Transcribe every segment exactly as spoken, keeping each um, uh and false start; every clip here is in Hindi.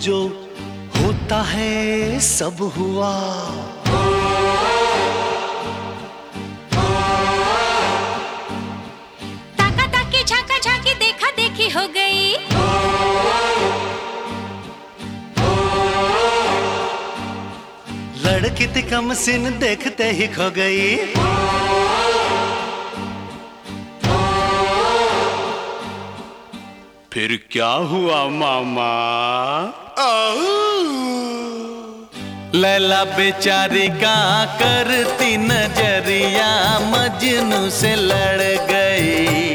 जो होता है सब हुआ। ताका ताकी झाका झाकी देखा देखी हो गई। लड़की थी कम सिन देखते ही खो गई। फिर क्या हुआ मामा? लैला बेचारी का करती नजरिया मजनू से लड़ गई।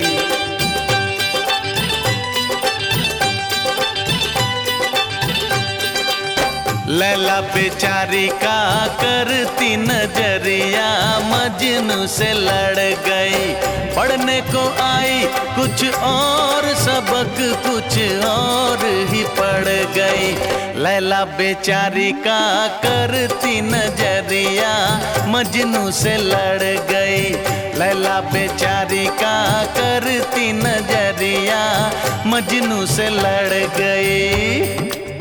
लैला बेचारी का करती नजरिया मजनू से लड़ गई। पढ़ने को आई कुछ और सबक कुछ और ही पढ़ गई। लैला बेचारी का करती नजरिया मजनू से लड़ गई। लैला बेचारी का करती नजरिया मजनू से लड़ गई।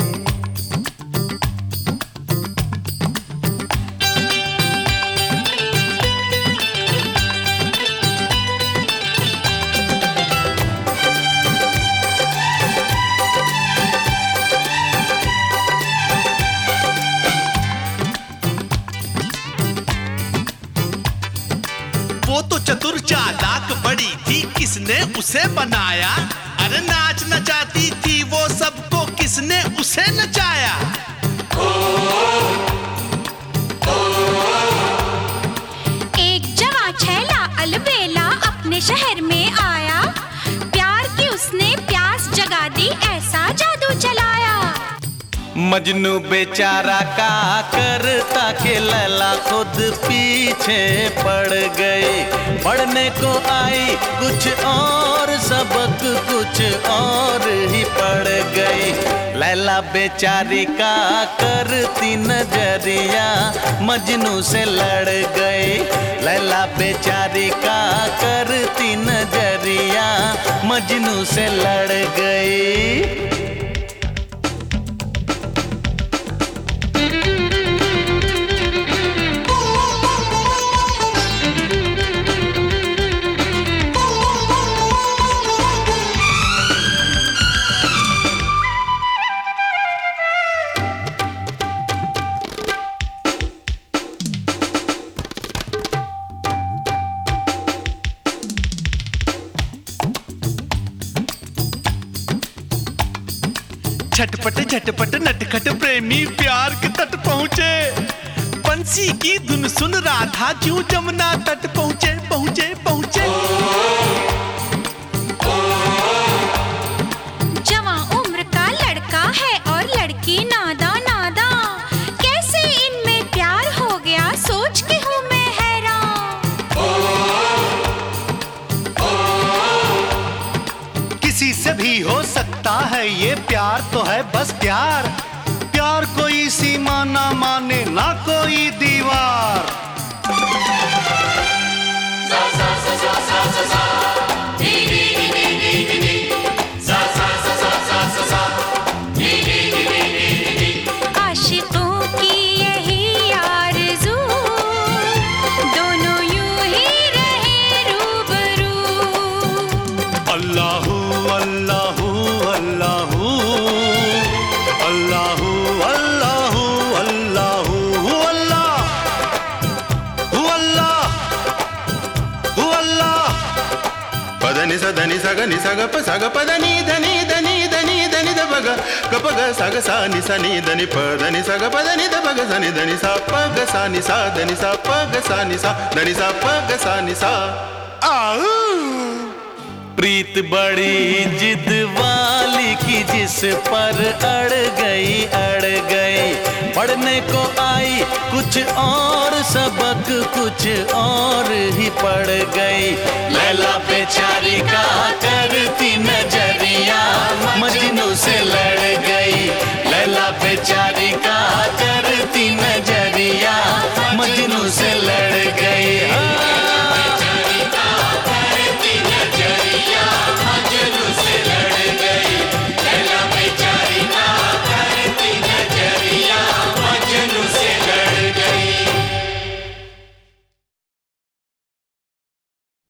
वो तो चतुर चालाक बड़ी थी, किसने उसे बनाया? अरे नाच नचाती थी वो सबको, किसने उसे नचाया? ओ, ओ, एक जवां छैला अलबेला अपने शहर में आया। प्यार की उसने प्यास जगा दी, ऐसा जादू चलाया। मजनू बेचारा का करता के लैला खुद पीछे पड़ गई। पढ़ने को आई कुछ और सबक कुछ और ही पड़ गई। लैला बेचारी का करती नजरिया मजनू से लड़ गई। लैला बेचारी का करती नजरिया मजनू से लड़ गई। झटपट झटपट नटखट प्रेमी प्यार के तट पहुँचे। बंसी की धुन सुन राधा क्यों जमुना तट पहुँचे पहुँचे पहुँचे। जवां उम्र का लड़का है और लड़की नादा नादा, कैसे इनमें प्यार हो गया सोच के हूँ मैं हैरान। किसी से भी हो सकता है ये प्यार तो है बस प्यार। प्यार कोई सीमा ना माने ना कोई दीवार। सा सा सा सा सा सा सा नी नी नी नी नी नी सा सा सा सा सा सा सा नी नी नी नी नी। आशिकों की यही आरज़ू, दोनों यूं ही रहे रूबरू। अल्लाहू अल्लाहू अल्लाहू अल्लाहू अल्लाहू अल्लाहू अल्लाह हू अल्लाह हू अल्लाह। पदनि स धनि स ग नि स ग प स ग प ध नि ध नि ध नि ध नि ध नि ध प ग ग प ग स ग सा नि स नि ध नि प ध नि स ग प ध नि ध प ग स नि ध नि सा प ग सा नि सा ध नि सा प ग सा नि सा ध नि सा प ग सा नि सा। आऊ प्रीत बड़ी जिद वाली की जिस पर अड़ गई अड़ गई। पढ़ने को आई कुछ और सबक कुछ और ही पड़ गई। लैला बेचारी का करती नजरिया मजनू